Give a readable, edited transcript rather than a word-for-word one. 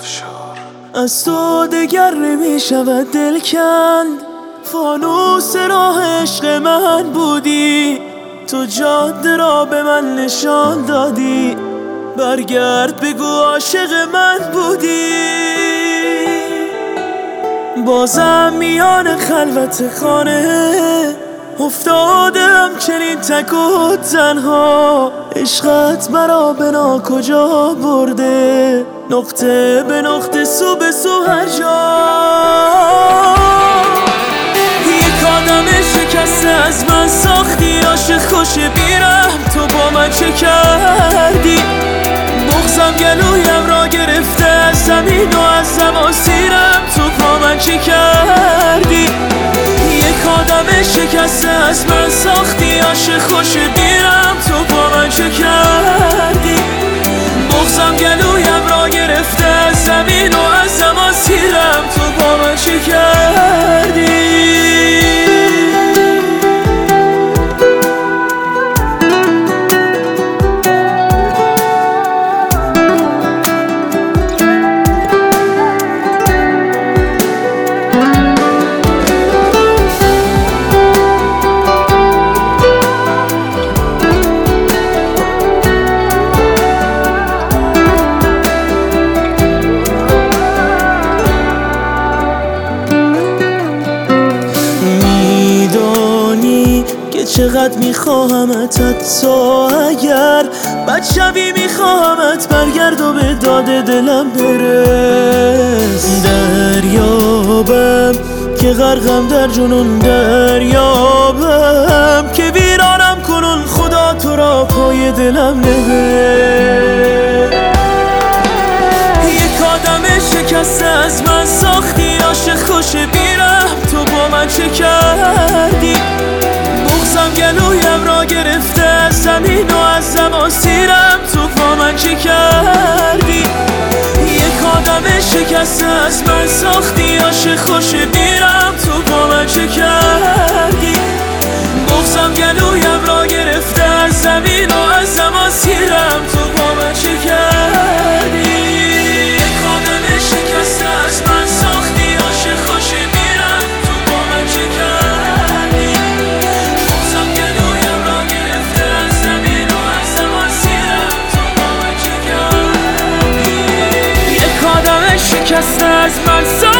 از تو دگر نمیشود دل کند، فانوس راه عشق من بودی، تو جاده را به من نشان دادی، برگرد بگو عاشق من بودی. بازم میان خلوت خانه افتادم چنین تک و تنها، عشقت مرا به ناکجا برده، نقطه به نقطه سو به سو هر جا. یک آدم شکسته از من ساختی، عاشق خوش بیرم تو با من چه کردی؟ بغضم گلویم را گرفته از زمین و از زماسیرم تو با من چه کردی؟ یک آدم شکسته از من ساختی، عاشق خوش بیرم تو با من چه کردی؟ بغضم گلویم را گرفته از زمین و از زماسیرم تو با من چه کردی؟ چقدر میخواهمت، حتی اگر بد شوی میخواهمت برگرد و به داد دلم برس. دریابم که غرقم در جنون، دریابم که ویرانم کنون، خدا تو را پای دلم نبر. یک آدم شکسته از من ساختی، عاشق خوش بیرم تو با من چه کردی؟ بغضم گلویم را گرفته از زمین و از زماسیرم تو با من چه کردی؟ یک آدم شکسته از من ساختی، عاشق خوش بیرم تو با من چه کردی؟ بغضم گلویم را گرفته از زمین و از زماسیرم تو با من چه کردی؟ یک آدم شکسته از من ساختی، عاشق خوش بیرم تو با من چه کردی؟ بغضم گلویم را گرفته از زمین و از زماسیرم تو با من چه کردی؟ یک آدم شکسته از من